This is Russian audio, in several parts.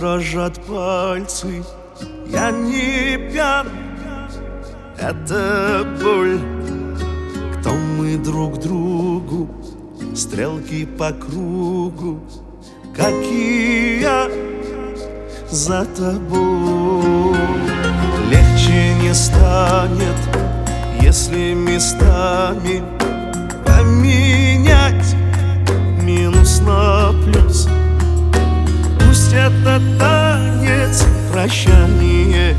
дрожат пальцы. Я не пьян, это боль. Кто мы друг другу, стрелки по кругу, какие за тобой. Легче не станет, если местами поменять минус на плюс. Пусть это танец прощания,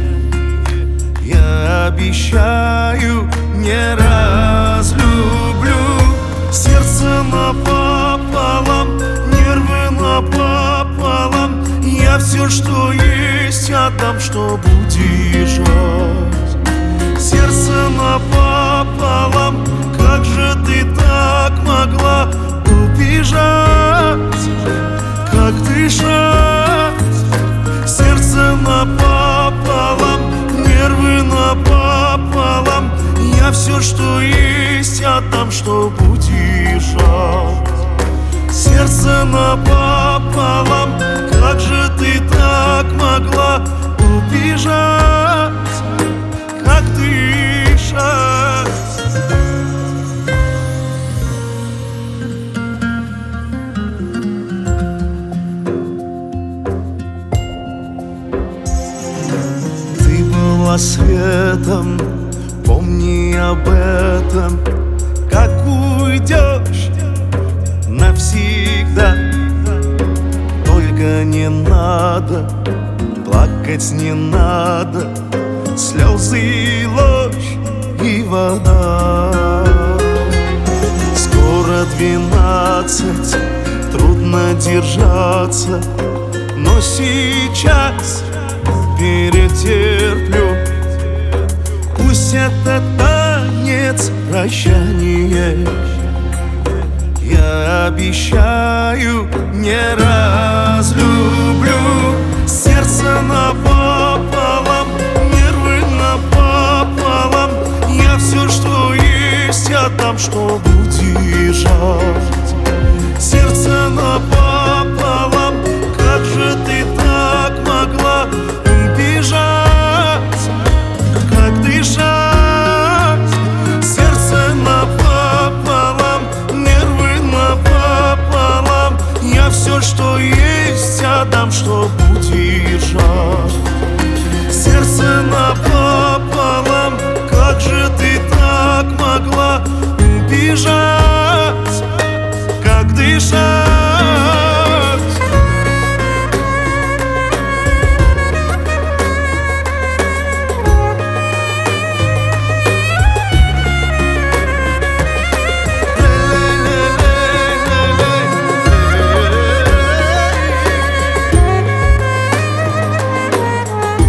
я обещаю, не разлюблю. Сердце напополам, нервы напополам. Я все, что есть, отдам, чтоб удержать. Сердце напополам, как же ты так могла убежать? Как дышать? Сердце напополам, нервы напополам. Я все, что есть, отдам, чтоб удержать. Сердце напополам, как же ты так могла убежать? Как дышать? Ты была светом, помни об этом. Как уйдешь навсегда, только не надо плакать, не надо. Слезы, ложь и вода. Скоро 12, трудно держаться, но сейчас перетерплю. Пусть это танец прощания, я обещаю, не разлюблю. Сердце напополам, нервы напополам. Я все, что есть, отдам, чтоб удержать. Сердце напополам, как же ты так могла убежать? Как дышать? Сердце напополам, нервы напополам. Я все, что есть, отдам, чтоб удержать. Сердце напополам, как же ты так могла убежать? Как дышать?